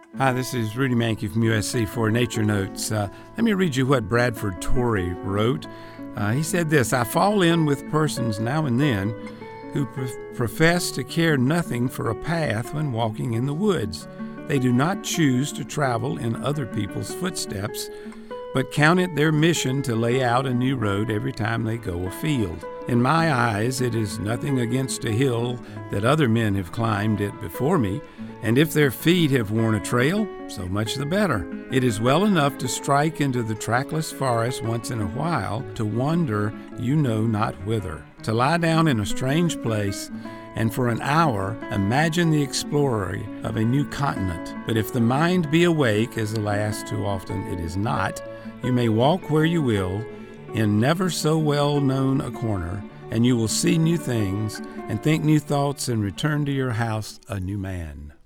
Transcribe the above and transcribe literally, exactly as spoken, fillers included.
Hi, this is Rudy Mankey from U S C for Nature Notes. Uh, let me read you what Bradford Torrey wrote. Uh, he said this: I fall in with persons now and then who pro- profess to care nothing for a path when walking in the woods. They do not choose to travel in other people's footsteps, but count it their mission to lay out a new road every time they go afield. In my eyes, it is nothing against a hill that other men have climbed it before me, and if their feet have worn a trail, so much the better. It is well enough to strike into the trackless forest once in a while, to wander you know not whither, to lie down in a strange place, and for an hour imagine the explorer of a new continent. But if the mind be awake, as alas too often it is not, you may walk where you will, in never so well known a corner, and you will see new things, and think new thoughts, and return to your house a new man.